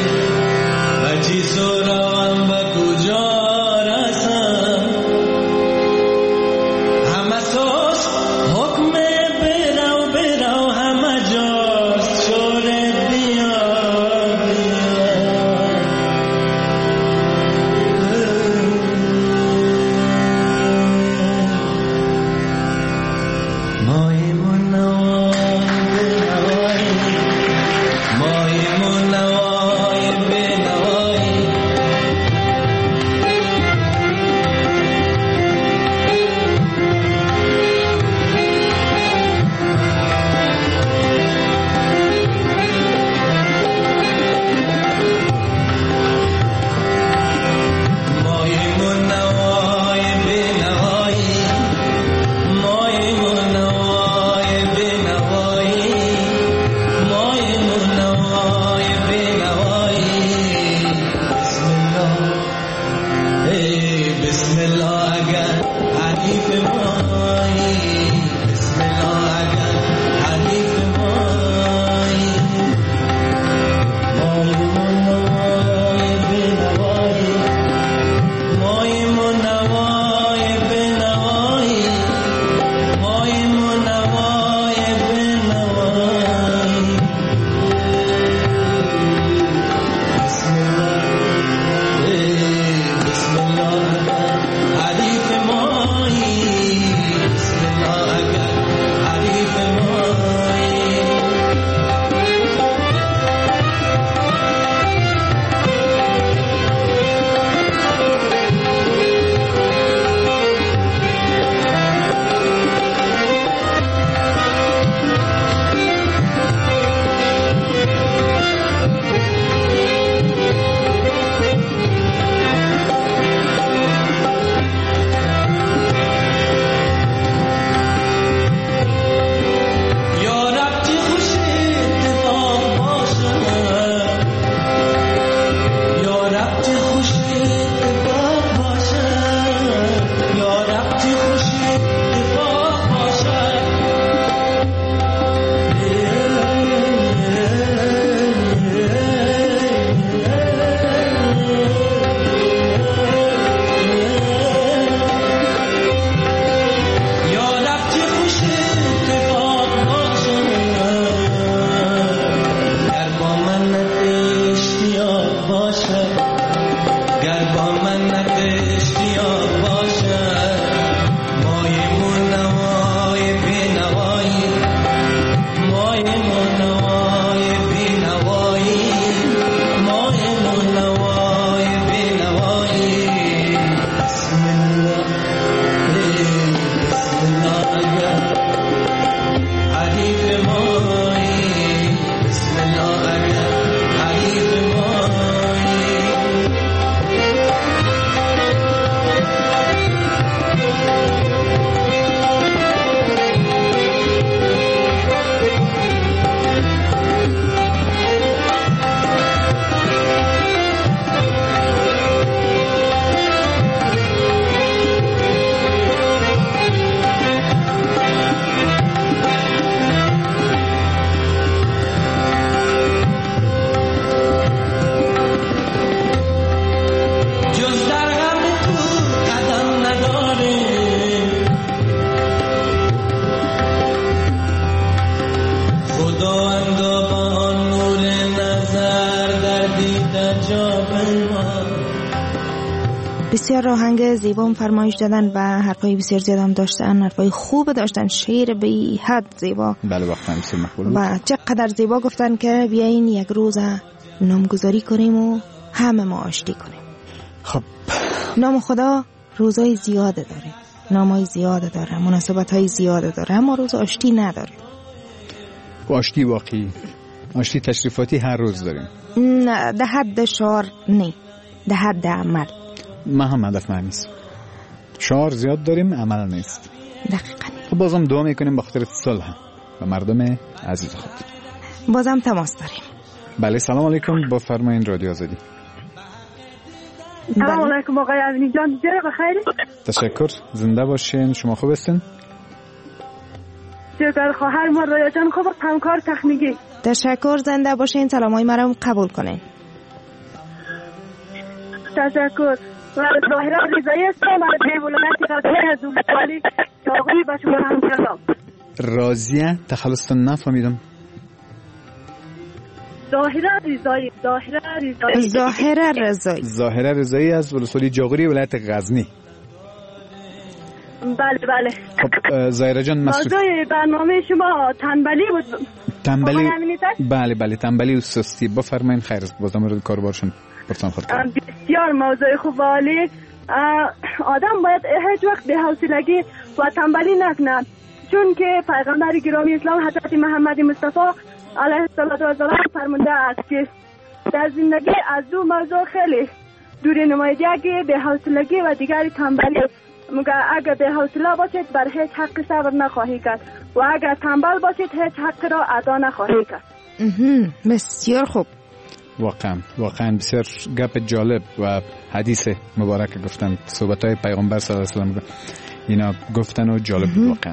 Speaker 7: باشد گر با من نقد اشتیاق باشد مایمون نوای بی نوایی مایمون نوای بی نوایی مایمون نوای بی نوایی بسم الله بسم الله اگر حریف مایی بسم الله اگر حریف مایی جز در غم تو قدم نداره خداوندا با آن نور نظر در دیده جا بنما.
Speaker 5: بسیار آهنگ زیبا فرمایش دادن و حرفای بسیار زیاد هم داشتن، حرفای خوب داشتن، شعر بی حد زیبا.
Speaker 4: بله واقعا بسیار مقبول بود.
Speaker 5: و چقدر زیبا گفتن که بیاین یک روز نامگذاری کنیم و همه ما آشتی کنیم.
Speaker 4: خب
Speaker 5: نام خدا روزای زیاده داره، نامای زیاده داره، مناسبت‌های زیاده داره، اما روز آشتی نداره.
Speaker 4: آشتی واقعی، آشتی تشریفاتی هر روز داریم.
Speaker 5: نه ده حد شعار نه، ده حد عمل.
Speaker 4: ما هم هدف ما نیست. شعار زیاد داریم، عمل نیست.
Speaker 5: دقیقاً.
Speaker 4: خب بازم دعا میکنیم به خاطر صلح و مردم عزیز خود.
Speaker 5: بازم تماس داریم.
Speaker 4: بله سلام علیکم، با فرمایین رادیو آزادی.
Speaker 6: سلام علیکم آقای امینی جان، جره بخیر.
Speaker 4: تشکر، زنده باشین. شما خوب هستین؟
Speaker 6: شکر خواهر ما رویا جان خوب، همکار تکنیکی.
Speaker 5: تشکر، زنده باشین. سلامای مرا قبول کنین.
Speaker 6: تشکر. و ظاهرا رضایی هستم از ولایت غزنی از دوستالی جاغوری به شما هم سلام.
Speaker 4: راضیه تخلصتون نفهمیدم.
Speaker 6: ظاهرا رضایی، ظاهرا رضایی.
Speaker 5: ظاهرا رضایی.
Speaker 4: ظاهرا رضایی از ولسوالی جاغوری ولایت غزنی.
Speaker 6: بله بله.
Speaker 4: خب ظاهرا جان مصروف.
Speaker 6: موضوع برنامه شما تنبلی بود.
Speaker 4: تنبلی. بله بله تنبلی و سستی. بفرمایید. خیر است. بازم رو کاربارشون پرسان خود کنم.
Speaker 6: بسیار موضوع خوب عالی. آدم باید هیچ وقت به حوصلگی و تنبلی نکنه، چون که پیغمبر گرامی اسلام حضرت محمد مصطفی علیه السلام فرموده است که در زندگی از دو موضوع خیلی دوری نمایید، یکی به حوصلگی و دیگری تنبلی. مگه اگر به حوصله باشید بر هیچ حق صبر نخواهی کرد و اگر تنبل باشید هیچ حق را ادا نخواهی کرد.
Speaker 5: بسیار خوب.
Speaker 4: واقعا واقعا بسیار گپ جالب و حدیث مبارک گفتن، صحبت‌های پیغمبر صلی الله علیه و آله اینا گفتن و جالب بود واقعا.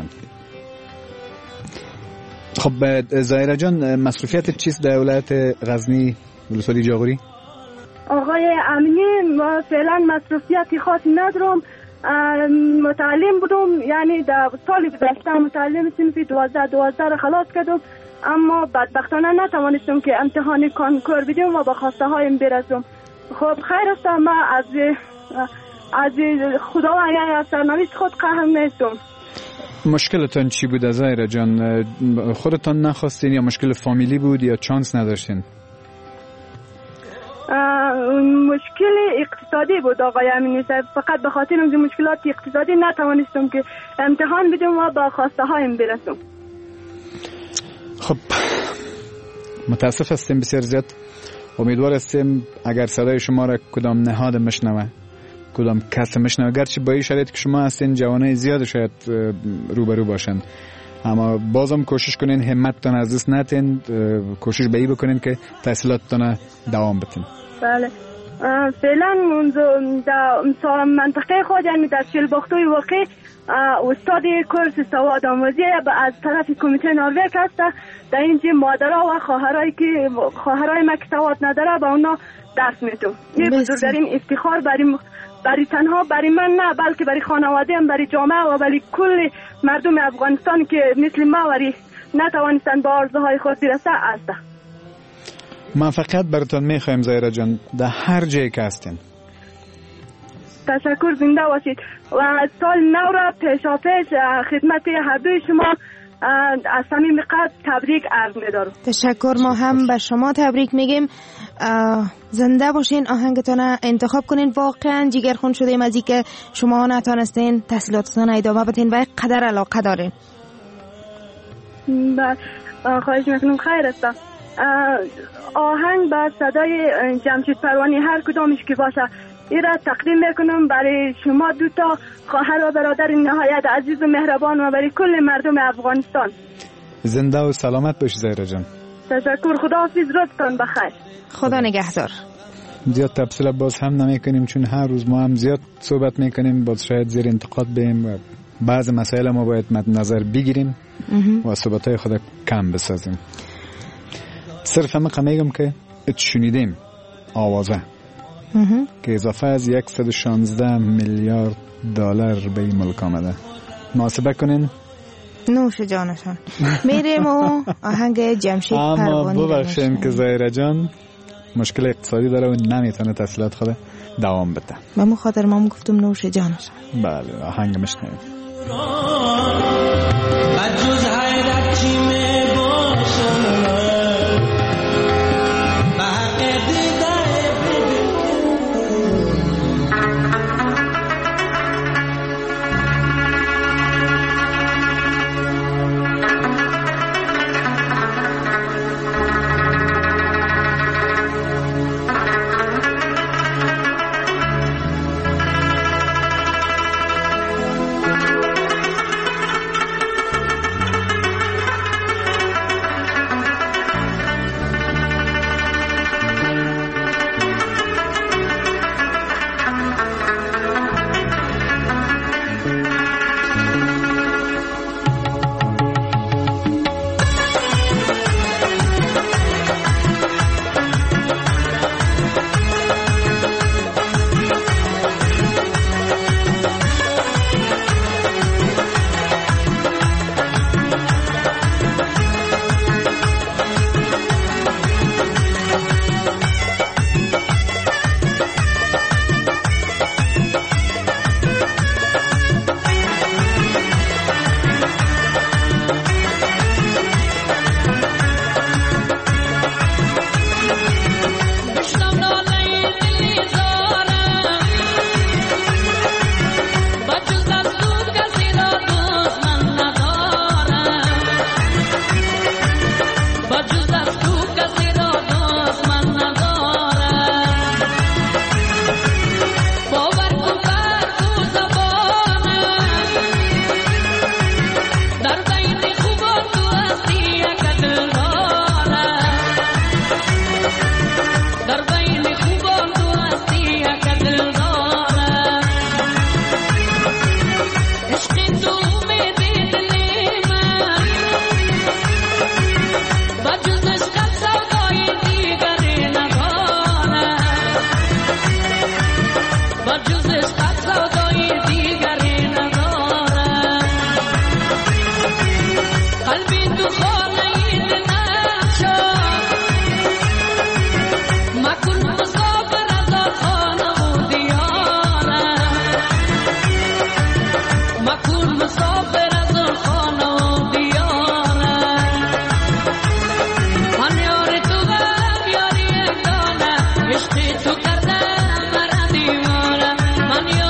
Speaker 4: خب ظاهرا جان مصروفیت چیست در ولایت غزنی ولسوالی جاغوری؟
Speaker 6: آقای امینی ما فعلا مصروفیتی خاصی ندارم. متعلم بودم، یعنی در سالی گذشته متعلم صنفی دوازده دوازده را خلاص کردم، اما بدبختانه نتوانستم که امتحان کنکور بدم و به خواسته هایم برسم. خب خیر است، ما از از خدا و یعنی از سرنوشت خود قهر نیستم.
Speaker 4: مشکلتان چی بود ظاهرا جان؟ خودتان نخواستین یا مشکل فامیلی بود یا چانس نداشتین؟
Speaker 6: مشکل اقتصادی بود آقای امینی صاحب. فقط به خاطر اون مشکلات اقتصادی نتوانستم که امتحان بدم و با خواسته هایم برسم.
Speaker 4: خب متاسف هستیم بسیار زیاد. امیدوار هستیم اگر صدای شما را کدام نهاد مشنوه، کدام کس مشنوه، گرچه با این شرایط که شما هستین جوانای زیاد شاید روبرو باشن، اما بازم کوشش کنین همتتان از دست ندین، کوشش به این بکنین که تحصیلاتتان دوام بدین.
Speaker 6: بله فعلا منذ در منطقه خود، یعنی در شلباختوی واقع استاد کورس سواد آموزی از طرف کمیته نروژ هست. در اینجا مادرها و خواهرایی که خواهرای ما که سواد نداره با اونا درس میدم. این بزرگترین افتخار برای برای تنها برای من نه، بلکه برای خانواده هم، برای جامعه و برای کل مردم افغانستان که مثل ما وری نتوانستن با آرزوهای خود برسه است.
Speaker 4: موفقیت براتون میخوایم زهره جان در هر جایی که هستین.
Speaker 6: تشکر، زنده باشید و سال نو را پیشا پیش خدمت هر دوی شما از صمیم قلب تبریک عرض می‌دارم.
Speaker 5: تشکر، ما هم به شما تبریک میگیم. زنده باشین، آهنگتون انتخاب کنین. واقعا جگرخون شدیم از اینکه شما نتونستین تحصیلاتتون ادامه بدین و قدر علاقه دارین.
Speaker 6: بله، خواهش میکنم. خیر است. آهنگ با صدای جمشید پروانی هر کدامش که باشه این را تقدیم میکنم برای شما دو تا خواهر و برادر نهایت عزیز و مهربان و برای کل مردم افغانستان.
Speaker 4: زنده و سلامت باشی زهره جان.
Speaker 6: تشکر، خداحافظ، روزتان بخیر.
Speaker 5: خدا نگهدار.
Speaker 4: زیاد تفصیل باز هم نمی کنیم چون هر روز ما هم زیاد صحبت میکنیم، باز شاید زیر انتقاد بیم و بعض مسائل ما باید مد نظر بگیریم و صحبتهای خود کم بسازیم. صرف هم میگم که شنیدیم آوازه که اضافه از صد و شانزده میلیارد دلار به این ملک آمده. محاسبه کنین.
Speaker 5: نوش جانشان. میریم و آهنگ جمشید پروانی.
Speaker 4: اما ببخشین که زهره جان مشکل اقتصادی داره و نمیتونه تحصیلات خود دوام بده.
Speaker 5: به مو خاطر ما گفتم نوش جانشان.
Speaker 4: بله، آهنگ میشنویم.
Speaker 7: بجز حیرت چی میباشم
Speaker 11: عشق تو کردم مرا دیوانه من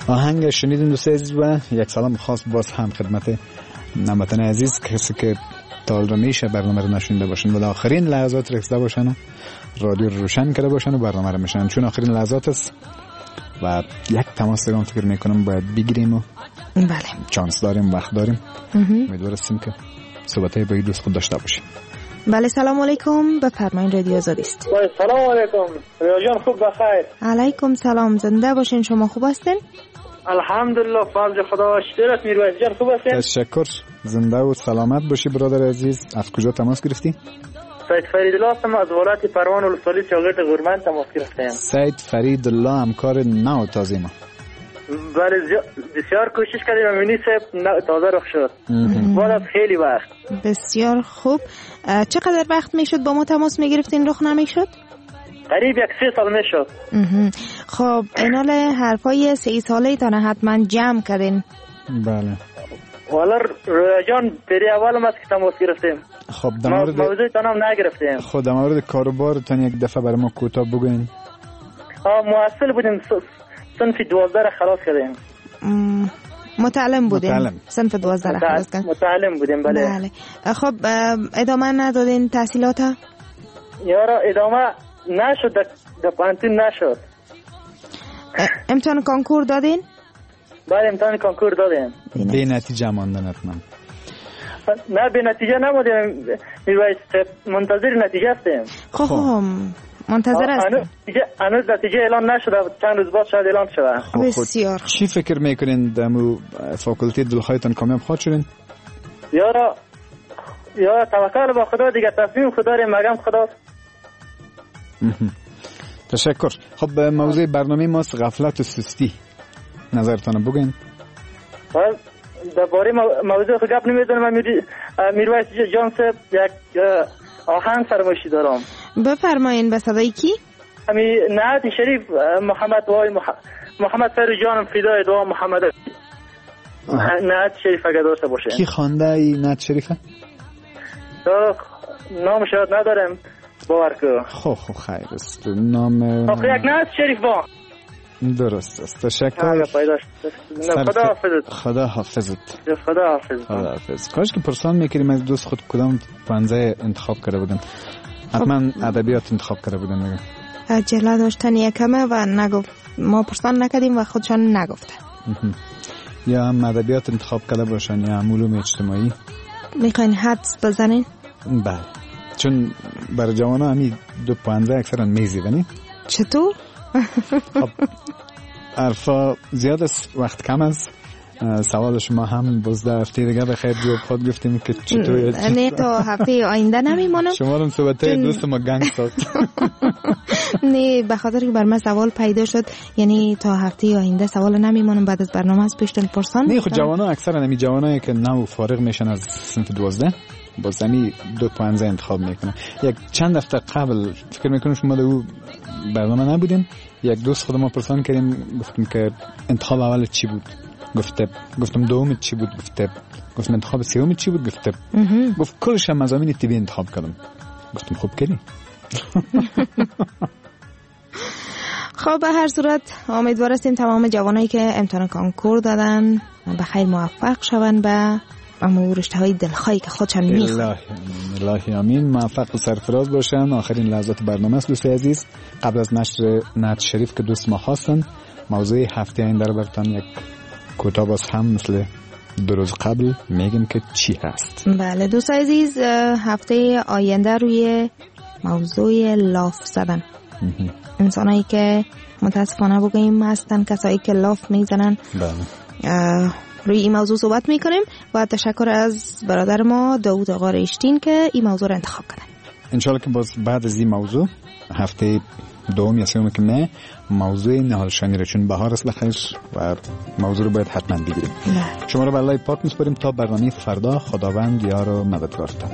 Speaker 4: آهنگ شنیدیم دوستان عزیز و یک سلام خاص باز هم خدمت هموطنان عزیز کسی که تا حالا میشه برنامه رو نشونده باشن و آخرین لحظات رسیده باشن و رادیو رو روشن کرده باشن و برنامه رو میشن، چون آخرین لحظات است و یک تماس دیگه فکر میکنم باید بگیریم و
Speaker 5: بله
Speaker 4: چانس داریم، وقت داریم. امیدوار هستیم که صحبتای با دوست خود داشته باشیم.
Speaker 5: بله سلام علیکم، بفرمایید رادیو آزادی است.
Speaker 8: سلام علیکم ریاجان، خوب بخیر.
Speaker 5: علیکم سلام، زنده باشین. شما خوب هستین؟
Speaker 8: الحمدلله فضل خدا شکرت. میرویس جان خوب هستین؟
Speaker 4: تشکر، زنده و سلامت باشی برادر عزیز. از کجا تماس گرفتی؟
Speaker 8: سید فرید الله هستم از ولایت پروان ولسوالی شاگرد گورمن تماس گرفتم.
Speaker 4: سید فرید الله همکار نو تازه ما.
Speaker 8: بله بسیار کوشش کردیم و مینی صاحب تازه رخ شد بعد از خیلی وقت.
Speaker 5: بسیار خوب. چقدر وقت میشد با ما تماس میگرفتین رخ نمیشد؟
Speaker 8: قریب یک سه سال میشد.
Speaker 5: خب اینال حرفای سه ساله تان حتما جمع کردین.
Speaker 4: بله
Speaker 8: والا رویا جان پری اول ما که تماس گرفتیم.
Speaker 4: خب در مورد
Speaker 8: موضوع تانم نگرفتیم.
Speaker 4: خب در مورد کاروبارتان یک دفعه برای ما کوتاه بگوین.
Speaker 8: ها محصل بودیم، صنف دوازده را خلاص کردیم.
Speaker 5: متعلم بودیم.
Speaker 4: متعلم.
Speaker 5: صنف دوازده را خلاص کردیم.
Speaker 8: متعلم بودیم بله.
Speaker 5: بله. خب ادامه ندادین تحصیلات ها؟
Speaker 8: یارا ادامه نشد، در پانتون نشد.
Speaker 5: امتحان کنکور دادین؟
Speaker 8: بله امتحان کنکور دادیم.
Speaker 4: به نتیجه ماندن حتما؟
Speaker 8: نه به نتیجه نمودیم میرویس، منتظر نتیجه هستیم.
Speaker 5: خب خب منتظر هستیم.
Speaker 8: هنوز نتیجه اعلان نشده، چند روز بعد شاید اعلان شود.
Speaker 5: بسیار.
Speaker 4: چی فکر میکنین دمو فاکولته دلخواهتان کامیاب خواهد شدین؟
Speaker 8: یارا یارا توکل با خدا دیگه، تصمیم خدا رو مگم خدا.
Speaker 4: تشکر. خب موضوع برنامه ماست غفلت و سستی، نظرتان بگین.
Speaker 8: درباره موضوع خود گپ نمیدونم. من میرویس جان صاحب یک آهنگ فرمایشی دارم.
Speaker 5: بفرمایین. به صدای کی؟
Speaker 8: امی نعت شریف محمد وای محمد فر جانم فدای دعا محمد. نعت شریف اگه داشته باشه.
Speaker 4: کی خوانده ای نعت شریفه؟
Speaker 8: نام شاید ندارم باور که.
Speaker 4: خب خب خیر است. نام
Speaker 8: خب یک نعت شریف با.
Speaker 4: درست است. تشکر.
Speaker 8: خدا حافظت.
Speaker 4: خدا حافظت.
Speaker 8: خدا حافظت.
Speaker 4: خدا حافظ. کاش که پرسان میکردیم از دوست خود کدام پانزه انتخاب کرده بودن. حتما ادبیات انتخاب کرده بودن دیگه.
Speaker 5: عجله داشتن یکمه و نگفت، ما پرسان نکردیم و خودشان نگفتن.
Speaker 4: یا هم ادبیات انتخاب کرده باشن یا هم علوم اجتماعی.
Speaker 5: میخواین حدس بزنین؟
Speaker 4: بله، چون برای جوان ها همی دو پانزه اکثرا میزی بنی.
Speaker 5: چطور؟
Speaker 4: خب عرفا زیاد است، وقت کم است. سوال شما هم بازده هفته دیگه بخیر جواب خود گفتیم که چطور.
Speaker 5: نه تا هفته آینده نمیمانم.
Speaker 4: شما رو صحبته دوست ما گنگ ساخت.
Speaker 5: نه به خاطر که بر من سوال پیدا شد، یعنی تا هفته آینده سوال نمیمانم. بعد از برنامه از پیشتن پرسان.
Speaker 4: نه خود جوانا اکثرا نمی جوانایی که نو فارغ میشن از صنف دوازده با زمین دو پانزه انتخاب میکنن. یک چند هفته قبل فکر میکنم شما دو برنامه نبودین، یک دوست خود ما پرسان کردیم، گفتم که انتخاب اول چی بود؟ گفته گفتم دوم چی بود؟ گفته گفتم انتخاب سوم چی بود؟ گفته گفت کلش هم مضامین طبی انتخاب کردم. گفتم خوب کردی.
Speaker 5: خب به هر صورت امیدوار هستیم تمام جوانایی که امتحان کنکور دادن به خیر موفق شوند به اما رشته‌های دلخواهی که خودشان میخوان.
Speaker 4: الهی الهی آمین. موفق و سرفراز باشن. آخرین لحظات برنامه است دوست عزیز. قبل از نشر نعت شریف که دوست ما خواستن، موضوع هفته آینده رو براتون یک کوتاه باز هم مثل دو روز قبل میگم که چی هست.
Speaker 5: بله دوست عزیز، هفته آینده روی موضوع لاف زدن. انسانایی که متاسفانه بگیم هستن کسایی که لاف میزنن.
Speaker 4: بله.
Speaker 5: روی این موضوع صحبت میکنیم و تشکر از برادر ما داوود آقا ریشتین که این موضوع رو انتخاب کردن.
Speaker 4: انشالله که باز بعد از این موضوع هفته دوم یا سوم که نه موضوع نهالشانی رو، چون بهار است بخیر و موضوع رو باید حتما بگیریم. شما رو به الله پاک میسپاریم تا برنامه فردا. خداوند یار و مددگارتان.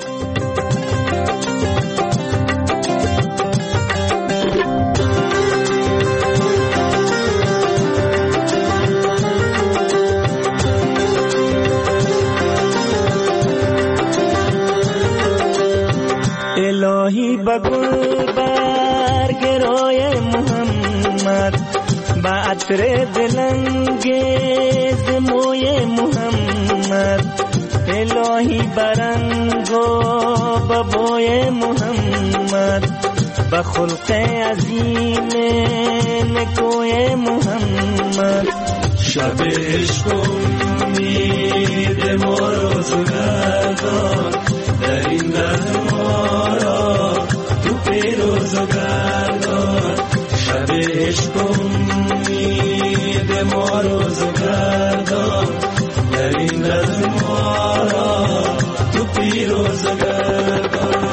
Speaker 7: الهی بگل برگ روی محمد بعد عطر دلانگیز موی محمد الهی برنگو ببوی محمد بخلق عظیم نکوی محمد
Speaker 11: شب عشق امید ما روزگردان در این درد ما را تو پیروز گردان شب عشق امید ما روزگردان در این درد ما را تو پیروز گردان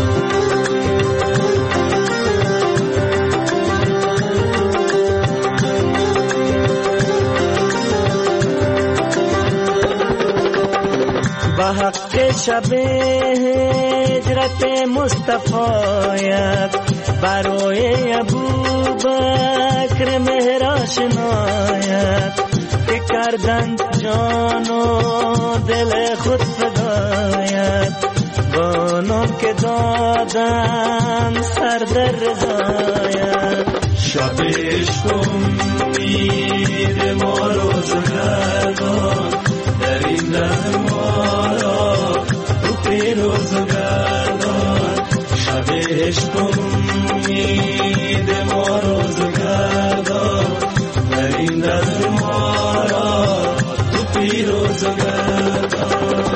Speaker 7: با حق شب هجرت مصطفیت برای ابوبکر مهر شنایت که کردند جان و دل خود فدایت بانم که دادن سر در رضایت
Speaker 11: شب عشق امید ما روزگردان در این درد ما را تو پیروز گردان شب عشق امید ما روزگردان در این درد ما را تو پیروز گردان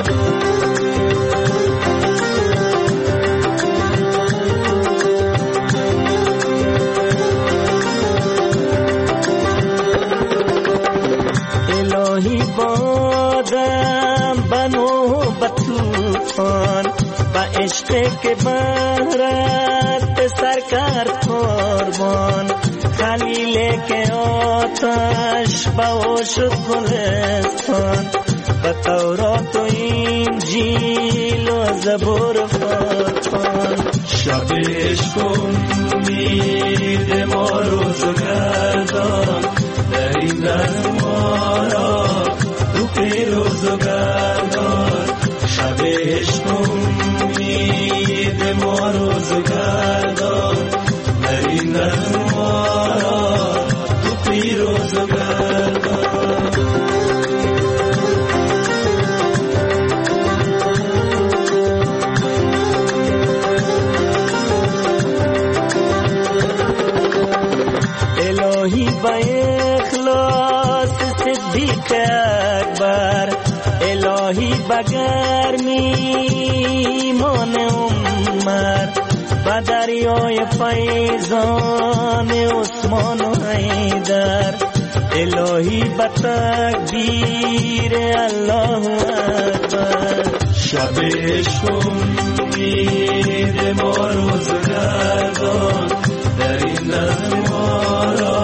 Speaker 7: الهی بادم بنو بطوفان با عشق که بهرت به سر کرد قربان خلیل که آتش با او شد گلستان با تورات و انجیل و زبور فرقان
Speaker 11: شب عشق امید ما روزگردان در این درد ما را تو پیروز گردان شب عشق امید ما روزگردان در این درد ما را تو پیروز گردان
Speaker 7: الهی با اخلاص صدیق اکبر الهی با گرمی ایمان عمر با دریای فیضان عثمان و حیدر الهی با تکبیر الله اکبر
Speaker 11: شب عشق امید ما روزگردان در این درد ما را